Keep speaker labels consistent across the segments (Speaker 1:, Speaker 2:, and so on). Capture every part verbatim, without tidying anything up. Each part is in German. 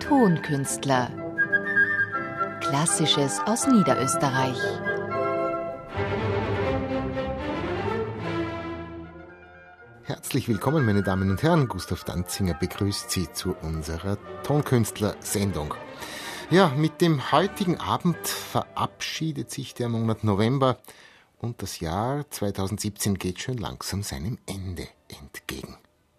Speaker 1: Tonkünstler. Klassisches aus Niederösterreich.
Speaker 2: Herzlich willkommen, meine Damen und Herren. Gustav Danzinger begrüßt Sie zu unserer Tonkünstler-Sendung. Ja, mit dem heutigen Abend verabschiedet sich der Monat November und das Jahr zweitausendsiebzehn geht schon langsam seinem Ende entgegen.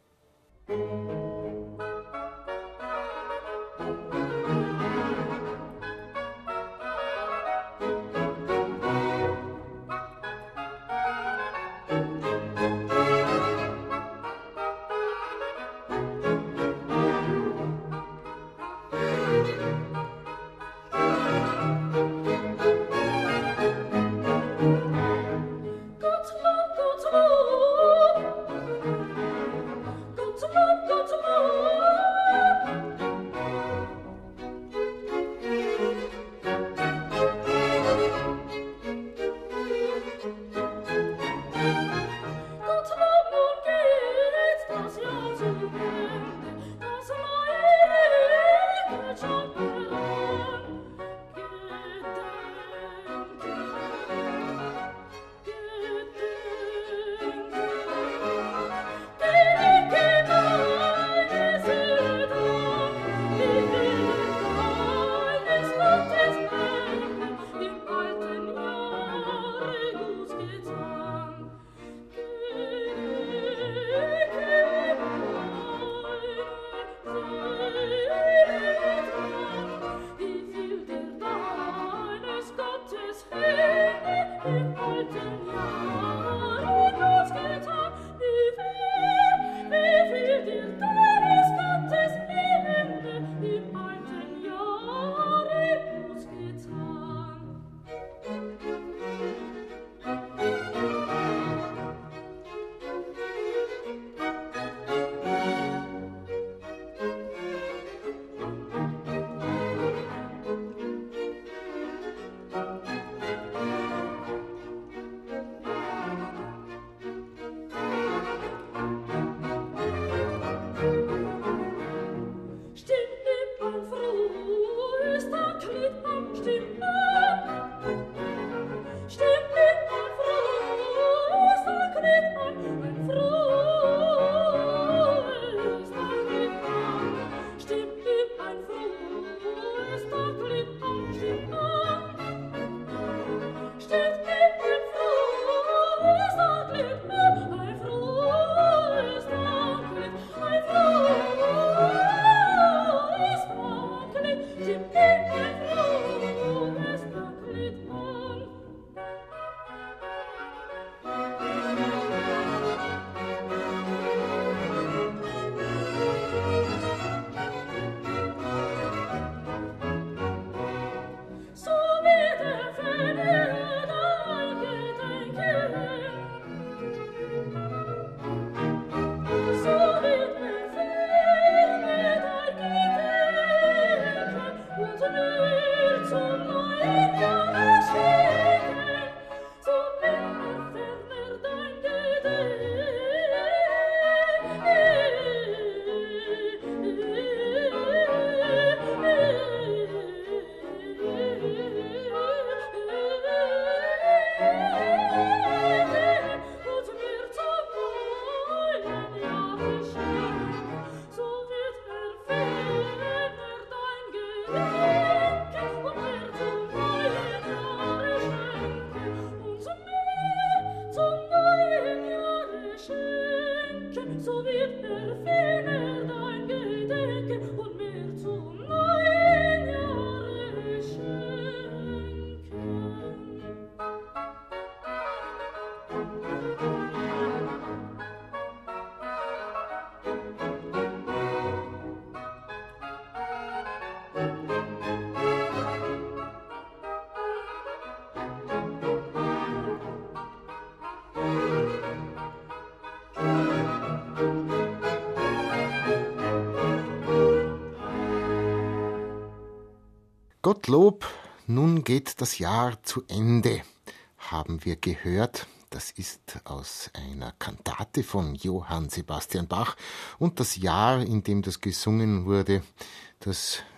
Speaker 2: Gottlob, nun geht das Jahr zu Ende, haben wir gehört. Das ist aus einer Kantate von Johann Sebastian Bach und das Jahr, in dem das gesungen wurde, das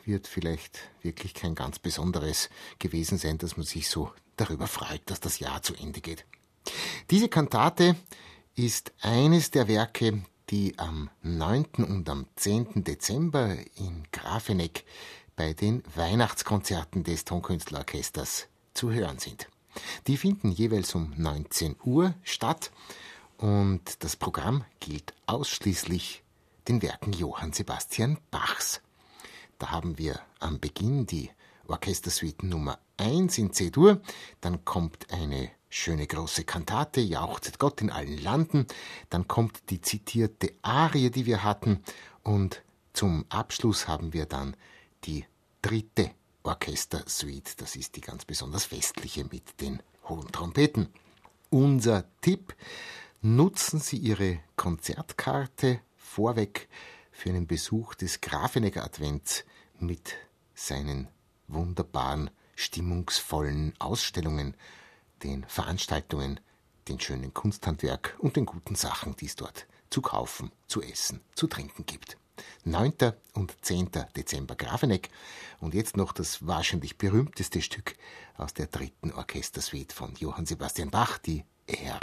Speaker 2: wird vielleicht wirklich kein ganz besonderes gewesen sein, dass man sich so darüber freut, dass das Jahr zu Ende geht. Diese Kantate ist eines der Werke, die am neunten und am zehnten Dezember in Grafeneck bei den Weihnachtskonzerten des Tonkünstlerorchesters zu hören sind. Die finden jeweils um neunzehn Uhr statt und das Programm gilt ausschließlich den Werken Johann Sebastian Bachs. Da haben wir am Beginn die Orchestersuite Nummer eins in C-Dur, dann kommt eine schöne große Kantate, Jauchzet Gott in allen Landen, dann kommt die zitierte Arie, die wir hatten, und zum Abschluss haben wir dann die dritte Orchestersuite, das ist die ganz besonders festliche mit den hohen Trompeten. Unser Tipp: Nutzen Sie Ihre Konzertkarte vorweg für einen Besuch des Grafenecker Advents mit seinen wunderbaren, stimmungsvollen Ausstellungen, den Veranstaltungen, den schönen Kunsthandwerk und den guten Sachen, die es dort zu kaufen, zu essen, zu trinken gibt. neunten und zehnten Dezember Grafeneck und jetzt noch das wahrscheinlich berühmteste Stück aus der dritten Orchestersuite von Johann Sebastian Bach, die R.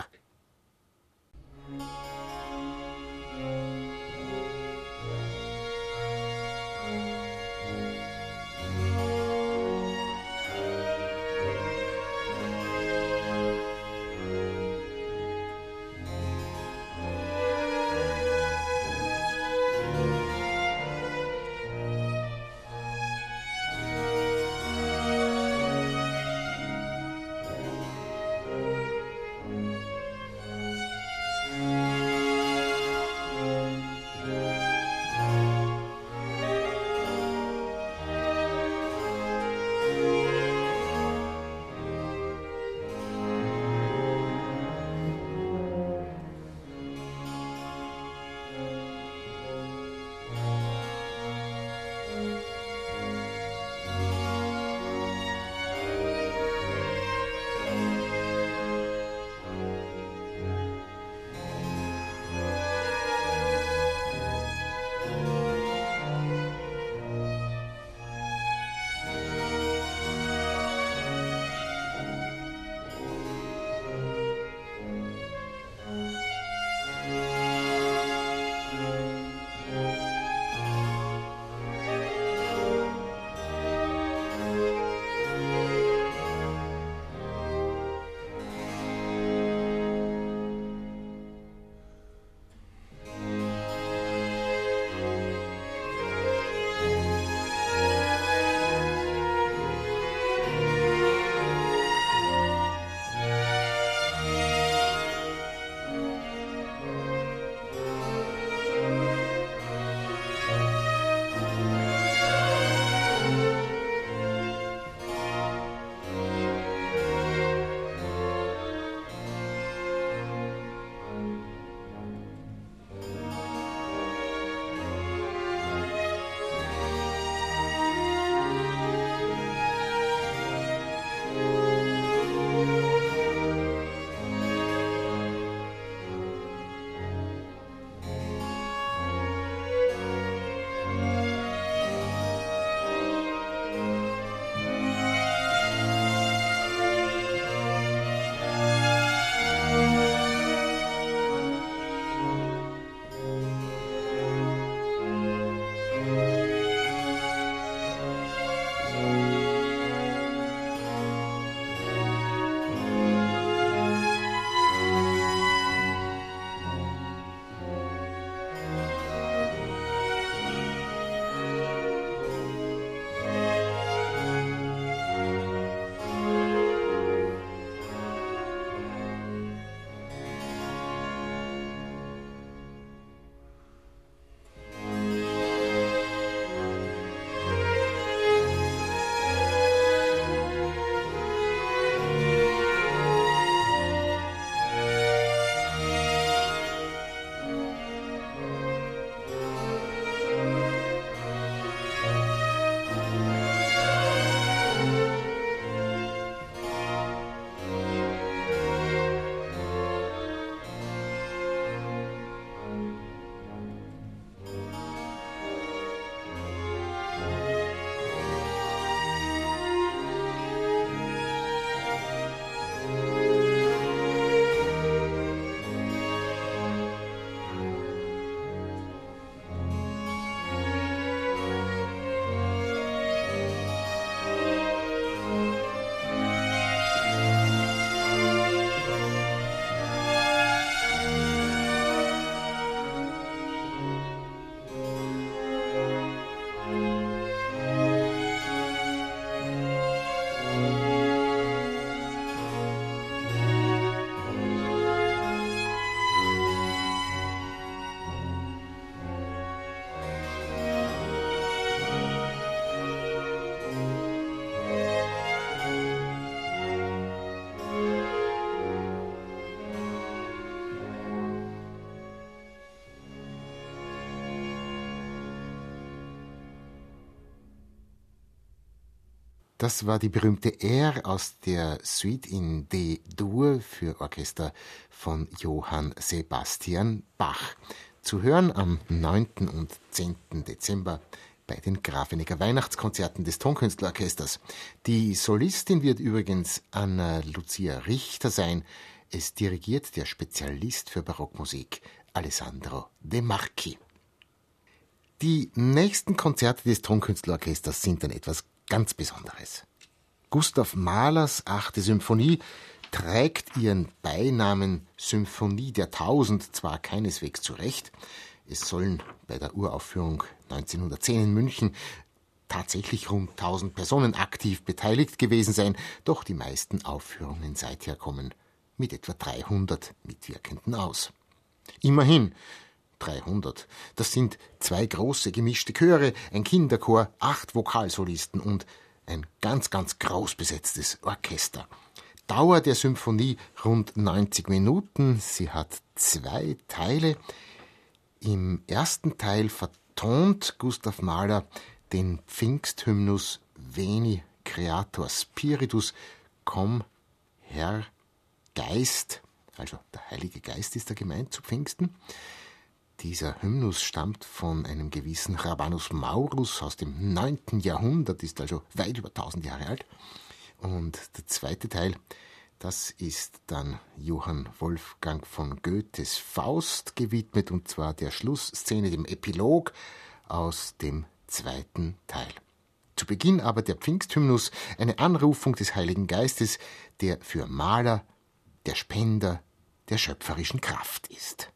Speaker 2: Das war die berühmte Air aus der Suite in D-Dur für Orchester von Johann Sebastian Bach. Zu hören am neunten und zehnten Dezember bei den Grafenecker Weihnachtskonzerten des Tonkünstlerorchesters. Die Solistin wird übrigens Anna Lucia Richter sein. Es dirigiert der Spezialist für Barockmusik Alessandro De Marchi. Die nächsten Konzerte des Tonkünstlerorchesters sind dann etwas ganz Besonderes. Gustav Mahlers achte Symphonie trägt ihren Beinamen Symphonie der Tausend zwar keineswegs zurecht. Es sollen bei der Uraufführung neunzehnhundertzehn in München tatsächlich rund tausend Personen aktiv beteiligt gewesen sein, doch die meisten Aufführungen seither kommen mit etwa dreihundert Mitwirkenden aus. Immerhin dreihundert. Das sind zwei große gemischte Chöre, ein Kinderchor, acht Vokalsolisten und ein ganz, ganz groß besetztes Orchester. Dauer der Symphonie rund neunzig Minuten. Sie hat zwei Teile. Im ersten Teil vertont Gustav Mahler den Pfingsthymnus Veni Creator Spiritus, komm, Herr, Geist, also der Heilige Geist ist da gemeint zu Pfingsten. Dieser Hymnus stammt von einem gewissen Rabanus Maurus aus dem neunten Jahrhundert, ist also weit über tausend Jahre alt. Und der zweite Teil, das ist dann Johann Wolfgang von Goethes Faust gewidmet, und zwar der Schlussszene, dem Epilog aus dem zweiten Teil. Zu Beginn aber der Pfingsthymnus, eine Anrufung des Heiligen Geistes, der für Mahler der Spender der schöpferischen Kraft ist.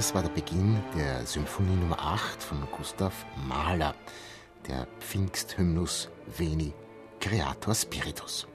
Speaker 2: Das war der Beginn der Symphonie Nummer acht von Gustav Mahler, der Pfingsthymnus Veni Creator Spiritus.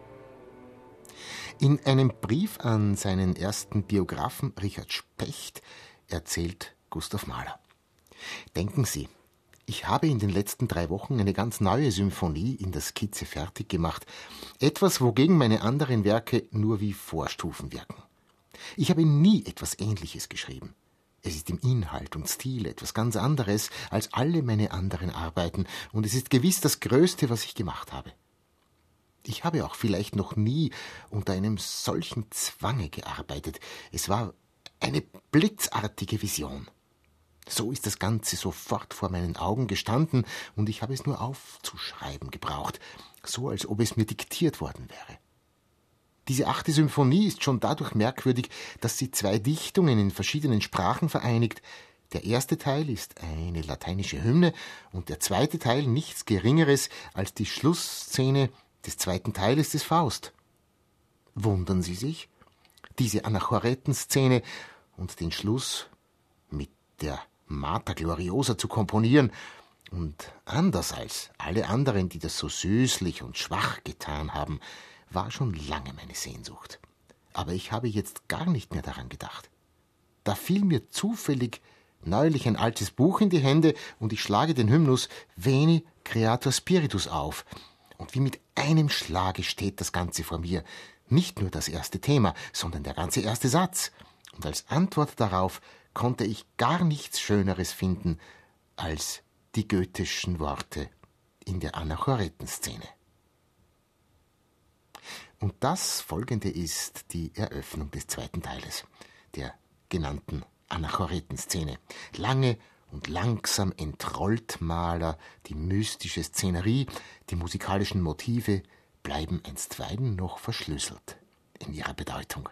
Speaker 2: In einem Brief an seinen ersten Biografen Richard Specht erzählt Gustav Mahler: Denken Sie, ich habe in den letzten drei Wochen eine ganz neue Symphonie in der Skizze fertig gemacht. Etwas, wogegen meine anderen Werke nur wie Vorstufen wirken. Ich habe nie etwas Ähnliches geschrieben. Es ist im Inhalt und Stil etwas ganz anderes als alle meine anderen Arbeiten und es ist gewiss das Größte, was ich gemacht habe. Ich habe auch vielleicht noch nie unter einem solchen Zwange gearbeitet. Es war eine blitzartige Vision. So ist das Ganze sofort vor meinen Augen gestanden und ich habe es nur aufzuschreiben gebraucht, so als ob es mir diktiert worden wäre. Diese achte Symphonie ist schon dadurch merkwürdig, dass sie zwei Dichtungen in verschiedenen Sprachen vereinigt. Der erste Teil ist eine lateinische Hymne und der zweite Teil nichts Geringeres als die Schlussszene des zweiten Teiles des Faust. Wundern Sie sich? Diese Anachoretenszene und den Schluss mit der Mater Gloriosa zu komponieren und anders als alle anderen, die das so süßlich und schwach getan haben, war schon lange meine Sehnsucht. Aber ich habe jetzt gar nicht mehr daran gedacht. Da fiel mir zufällig neulich ein altes Buch in die Hände und ich schlage den Hymnus Veni Creator Spiritus auf. Und wie mit einem Schlage steht das Ganze vor mir. Nicht nur das erste Thema, sondern der ganze erste Satz. Und als Antwort darauf konnte ich gar nichts Schöneres finden als die goethischen Worte in der Anachoretenszene. Und das Folgende ist die Eröffnung des zweiten Teiles, der genannten Anachoretenszene. Lange und langsam entrollt Mahler die mystische Szenerie, die musikalischen Motive bleiben einstweilen noch verschlüsselt in ihrer Bedeutung.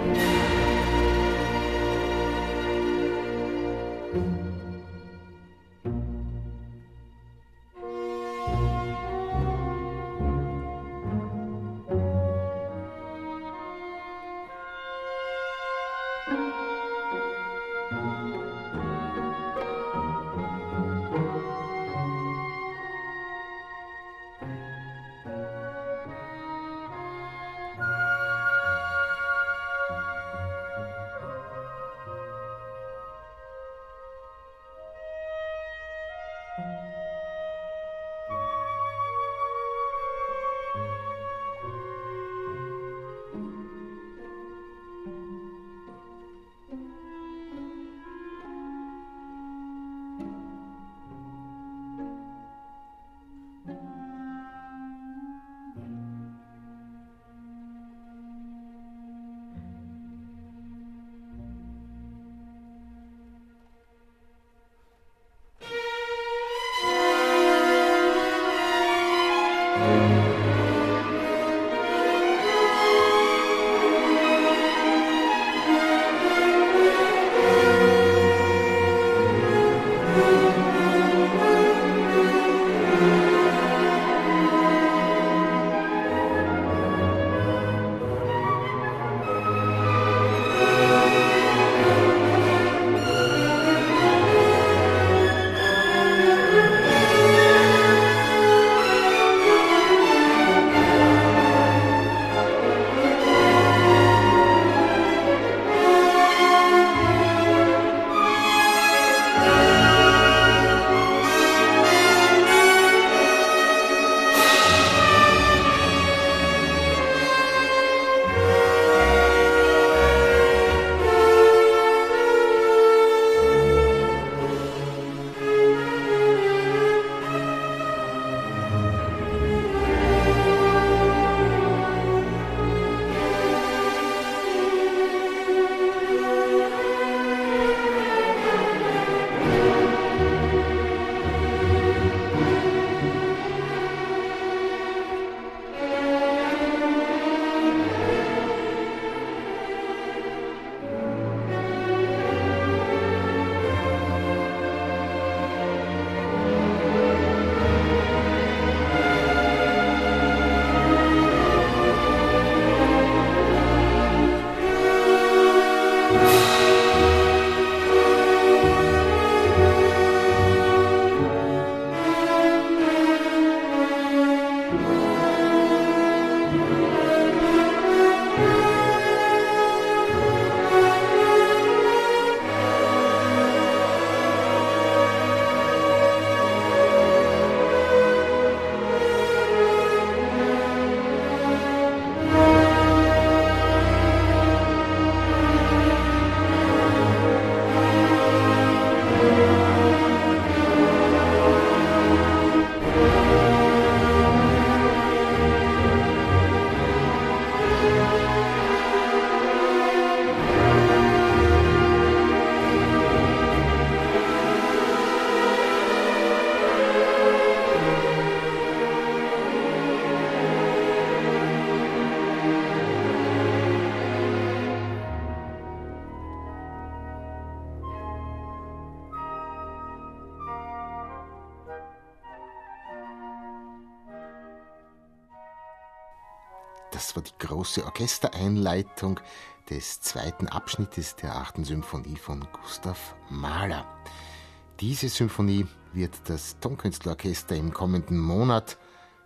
Speaker 2: Das war die große Orchestereinleitung des zweiten Abschnittes der achten Symphonie von Gustav Mahler. Diese Symphonie wird das Tonkünstlerorchester im kommenden Monat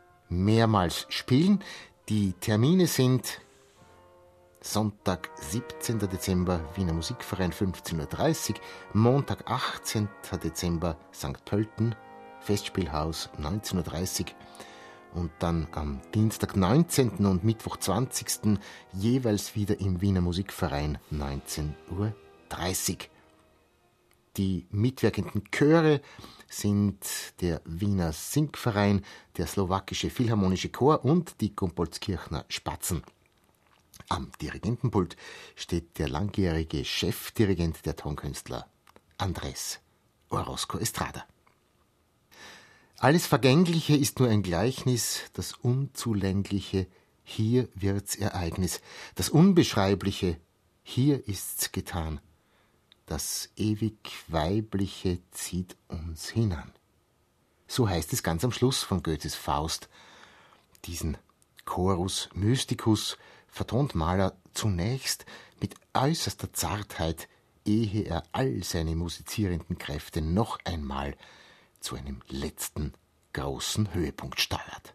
Speaker 2: mehrmals spielen. Die Termine sind Sonntag, siebzehnten Dezember, Wiener Musikverein, fünfzehn Uhr dreißig, Montag, achtzehnten Dezember, Sankt Pölten, Festspielhaus, neunzehn Uhr dreißig und dann am Dienstag, neunzehnten und Mittwoch, zwanzigsten jeweils wieder im Wiener Musikverein, neunzehn Uhr dreißig. Die mitwirkenden Chöre sind der Wiener Singverein, der Slowakische Philharmonische Chor und die Gumpoldskirchner Spatzen. Am Dirigentenpult steht der langjährige Chefdirigent der Tonkünstler, Andrés Orozco Estrada. Alles Vergängliche ist nur ein Gleichnis, das Unzulängliche, hier wird's Ereignis. Das Unbeschreibliche hier ist's getan. Das ewig Weibliche zieht uns hinan. So heißt es ganz am Schluss von Goethes Faust. Diesen Chorus Mysticus vertont Mahler zunächst mit äußerster Zartheit, ehe er all seine musizierenden Kräfte noch einmal zu einem letzten großen Höhepunkt steuert.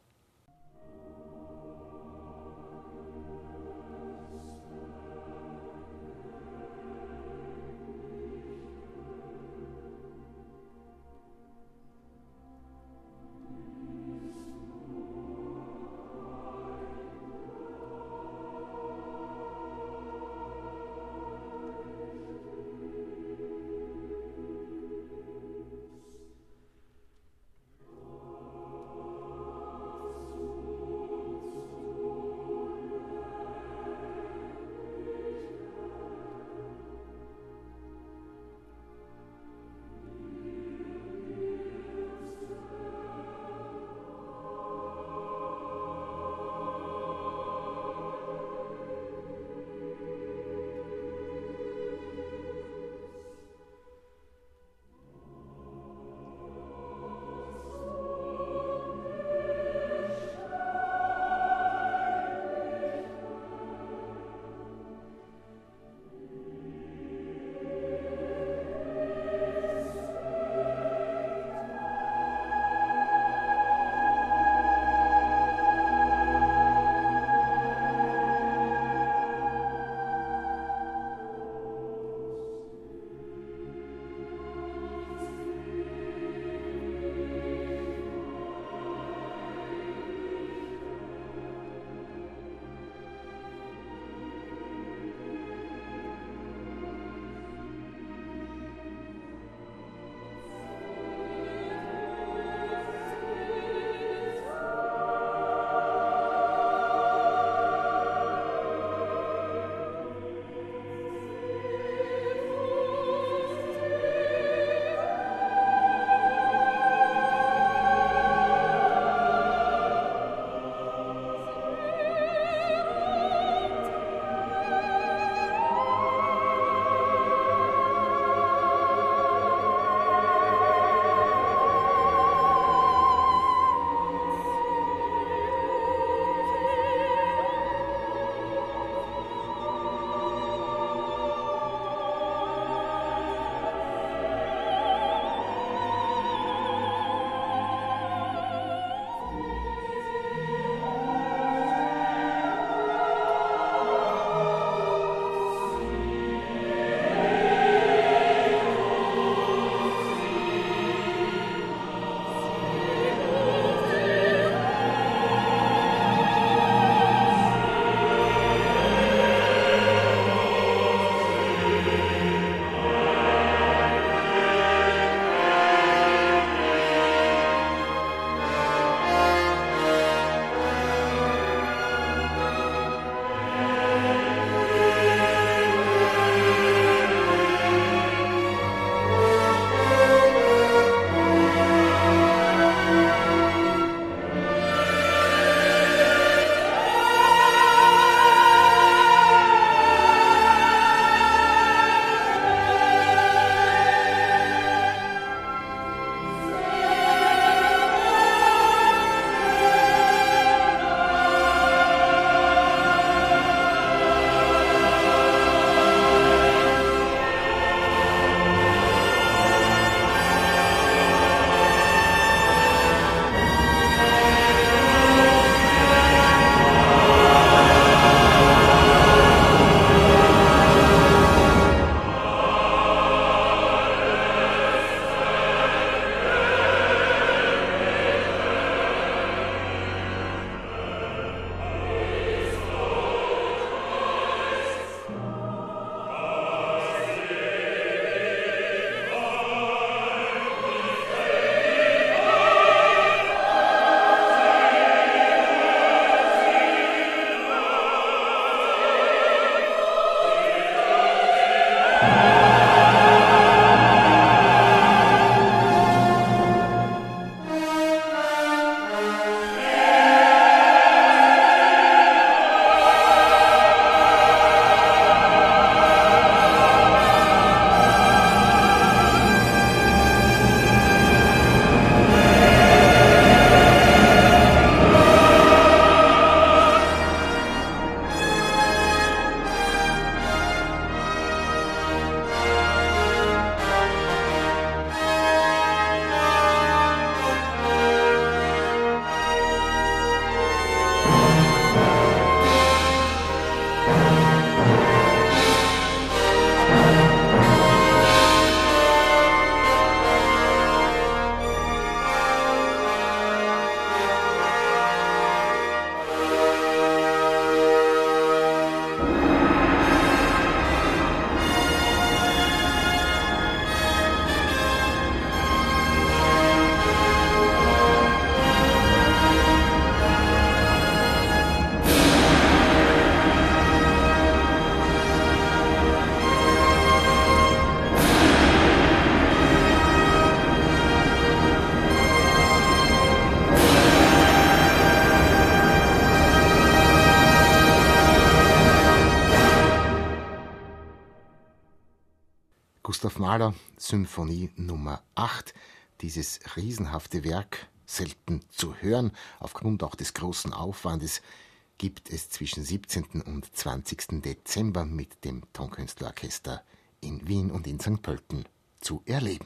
Speaker 2: Gustav Mahler, Symphonie Nummer acht, dieses riesenhafte Werk, selten zu hören, aufgrund auch des großen Aufwandes, gibt es zwischen siebzehnten und zwanzigsten Dezember mit dem Tonkünstlerorchester in Wien und in Sankt Pölten zu erleben.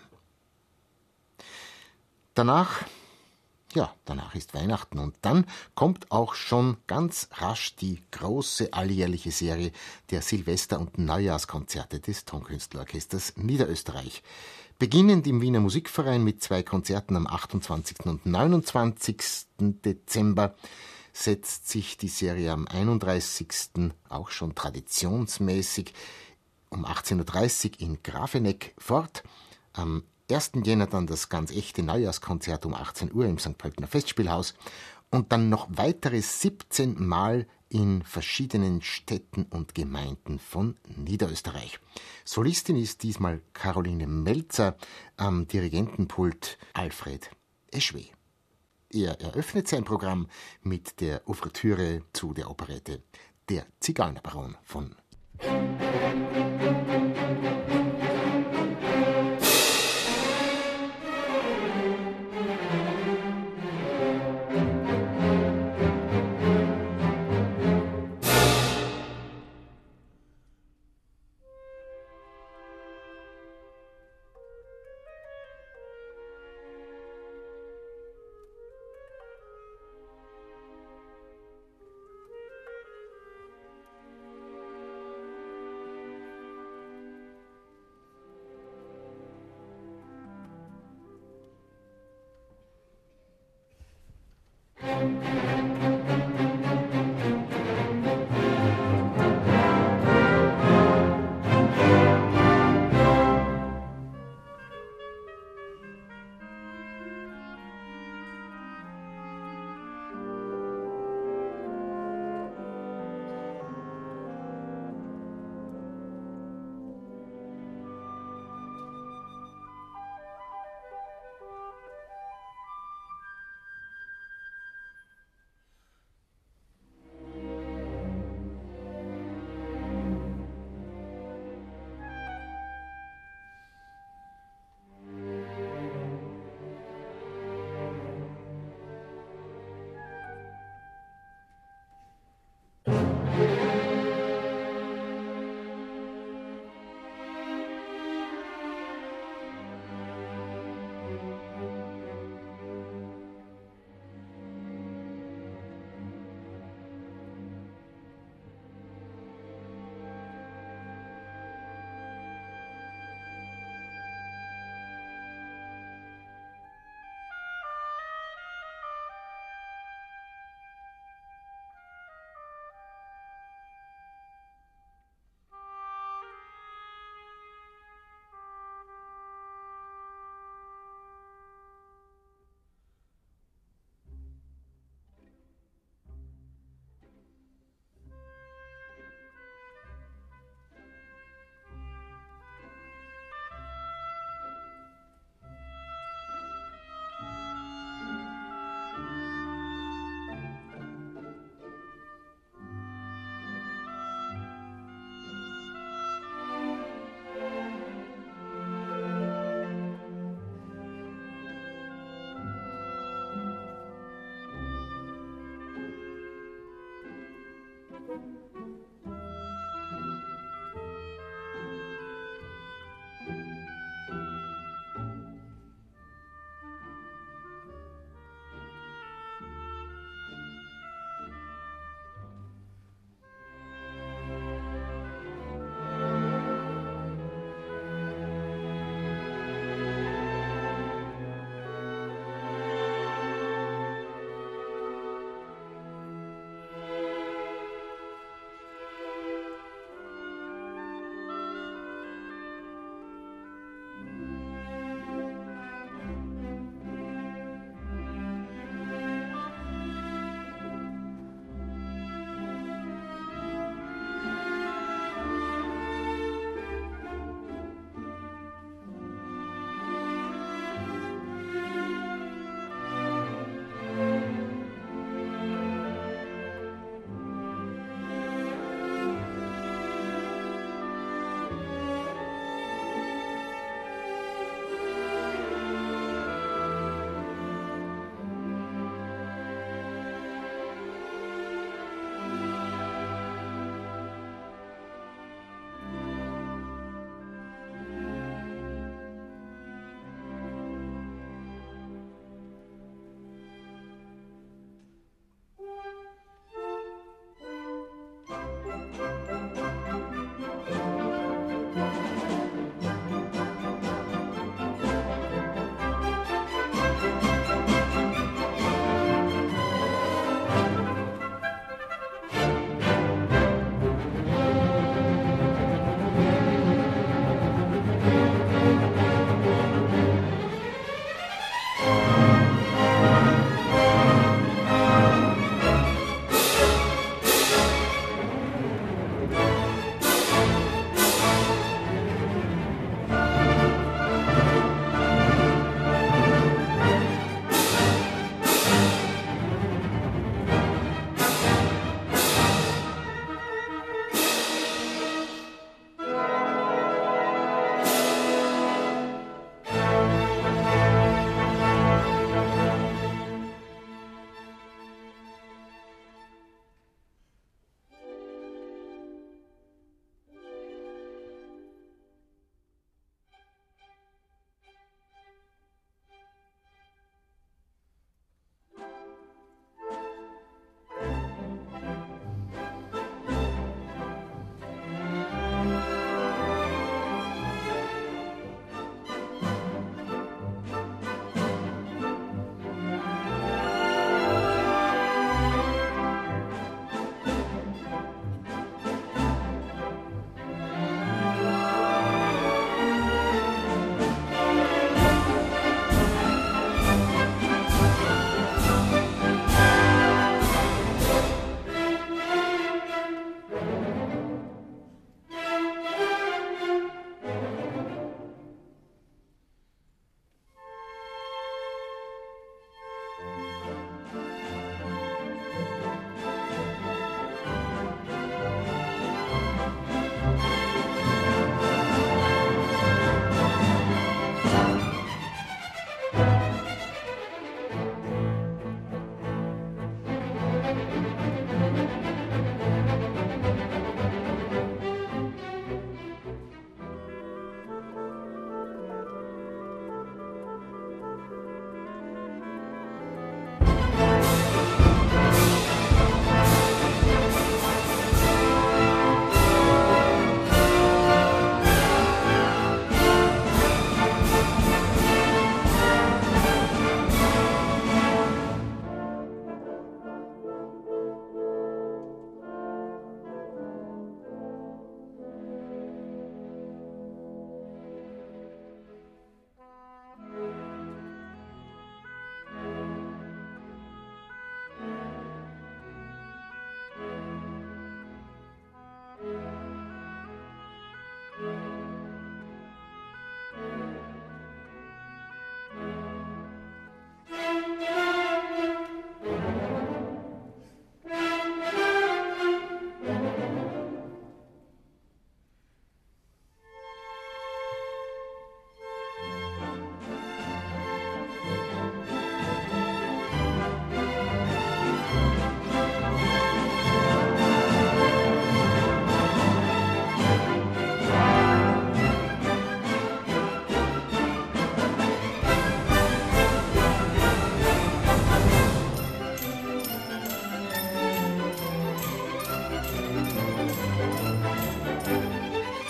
Speaker 2: Danach, ja, danach ist Weihnachten und dann kommt auch schon ganz rasch die große alljährliche Serie der Silvester- und Neujahrskonzerte des Tonkünstlerorchesters Niederösterreich. Beginnend im Wiener Musikverein mit zwei Konzerten am achtundzwanzigsten und neunundzwanzigsten Dezember setzt sich die Serie am einunddreißigsten auch schon traditionsmäßig um achtzehn Uhr dreißig in Grafeneck fort. Am ersten Jänner dann das ganz echte Neujahrskonzert um achtzehn Uhr im Sankt Pöltener Festspielhaus und dann noch weitere siebzehn Mal in verschiedenen Städten und Gemeinden von Niederösterreich. Solistin ist diesmal Caroline Melzer, am Dirigentenpult Alfred Eschwe. Er eröffnet sein Programm mit der Ouvertüre zu der Operette Der Zigeunerbaron von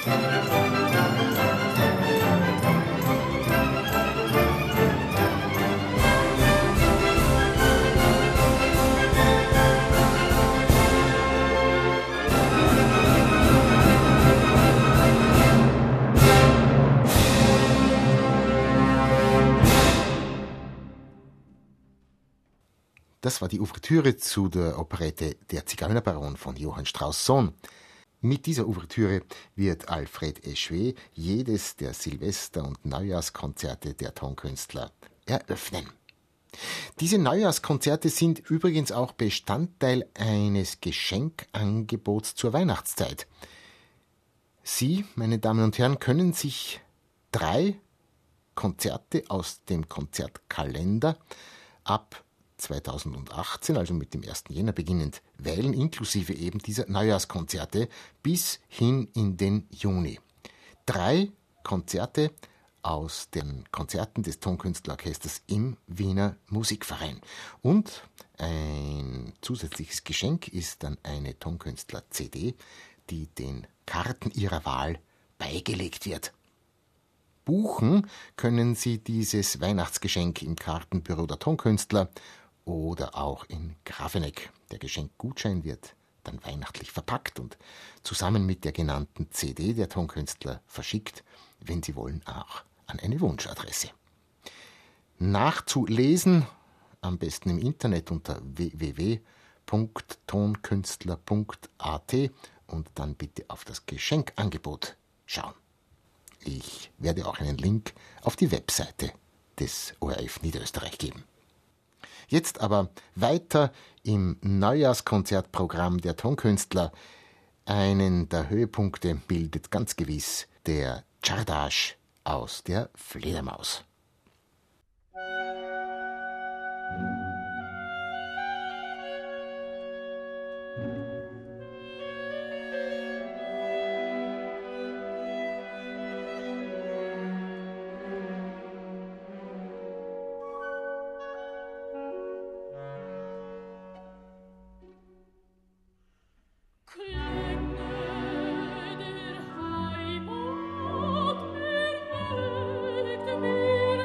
Speaker 2: Das war die Ouvertüre zu der Operette Der Zigeunerbaron von Johann Strauss Sohn. Mit dieser Ouvertüre wird Alfred Eschwege jedes der Silvester- und Neujahrskonzerte der Tonkünstler eröffnen. Diese Neujahrskonzerte sind übrigens auch Bestandteil eines Geschenkangebots zur Weihnachtszeit. Sie, meine Damen und Herren, können sich drei Konzerte aus dem Konzertkalender ab zweitausendachtzehn, also mit dem ersten Jänner beginnend, wählen, inklusive eben dieser Neujahrskonzerte bis hin in den Juni. Drei Konzerte aus den Konzerten des Tonkünstlerorchesters im Wiener Musikverein. Und ein zusätzliches Geschenk ist dann eine Tonkünstler-C D, die den Karten Ihrer Wahl beigelegt wird. Buchen können Sie dieses Weihnachtsgeschenk im Kartenbüro der Tonkünstler oder auch in Grafeneck. Der Geschenkgutschein wird dann weihnachtlich verpackt und zusammen mit der genannten C D der Tonkünstler verschickt, wenn Sie wollen, auch an eine Wunschadresse. Nachzulesen am besten im Internet unter w w w punkt tonkünstler punkt a t und dann bitte auf das Geschenkangebot schauen. Ich werde auch einen Link auf die Webseite des O R F Niederösterreich geben. Jetzt aber weiter im Neujahrskonzertprogramm der Tonkünstler. Einen der Höhepunkte bildet ganz gewiss der Czardasch aus der Fledermaus.
Speaker 1: Klänge der Heimat erweckt mich.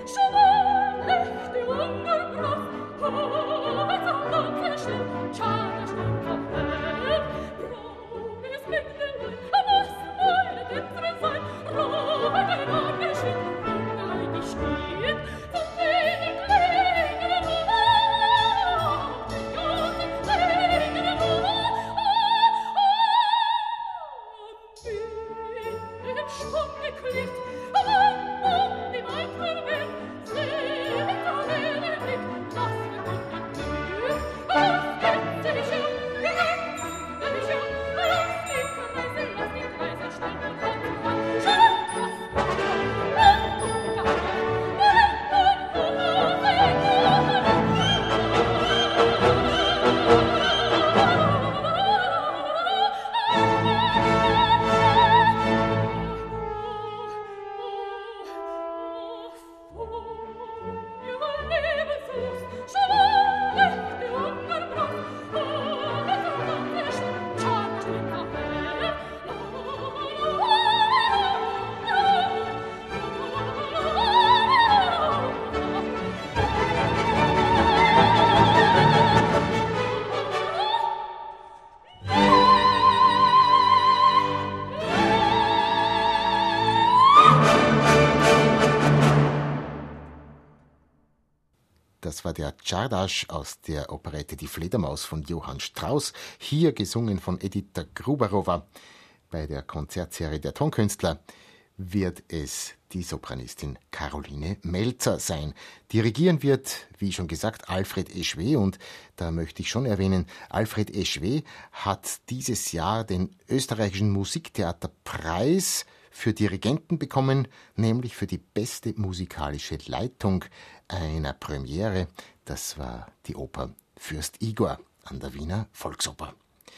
Speaker 2: Das war der Czardas aus der Operette Die Fledermaus von Johann Strauss, hier gesungen von Edita Gruberowa. Bei der Konzertserie der Tonkünstler wird es die Sopranistin Caroline Melzer sein. Dirigieren wird, wie schon gesagt, Alfred Eschweh, und da möchte ich schon erwähnen, Alfred Eschweh hat dieses Jahr den österreichischen Musiktheaterpreis für Dirigenten bekommen, nämlich für die beste musikalische Leitung einer Premiere. Das war die Oper Fürst Igor an der Wiener Volksoper.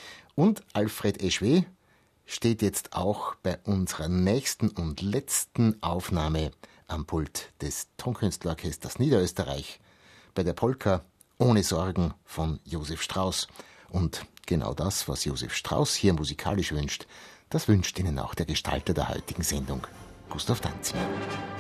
Speaker 2: Und Alfred Eschweh steht jetzt auch bei unserer nächsten und letzten Aufnahme am Pult des Tonkünstlerorchesters Niederösterreich bei der Polka Ohne Sorgen von Josef Strauss. Und genau das, was Josef Strauss hier musikalisch wünscht, das wünscht Ihnen auch der Gestalter der heutigen Sendung, Gustav Danzinger.